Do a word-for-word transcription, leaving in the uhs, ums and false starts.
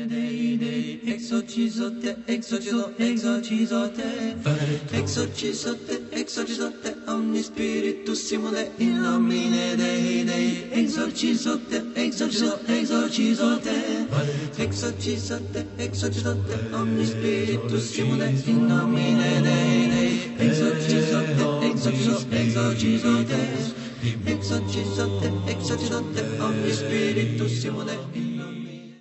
dei dei, esorcizzo te, esorcizzo, esorcizzo te, esorcizzo te, esorcizzo te, ogni spirito simile in nomine dei dei, esorcizzo te, esorcizzo, esorcizzo te, esorcizzo te, esorcizzo te, ogni spirito simile in nomine dei dei, esorcizzo te, esorcizzo, esorcizzo te, esorcizzo te, esorcizzo te, ogni spirito simile in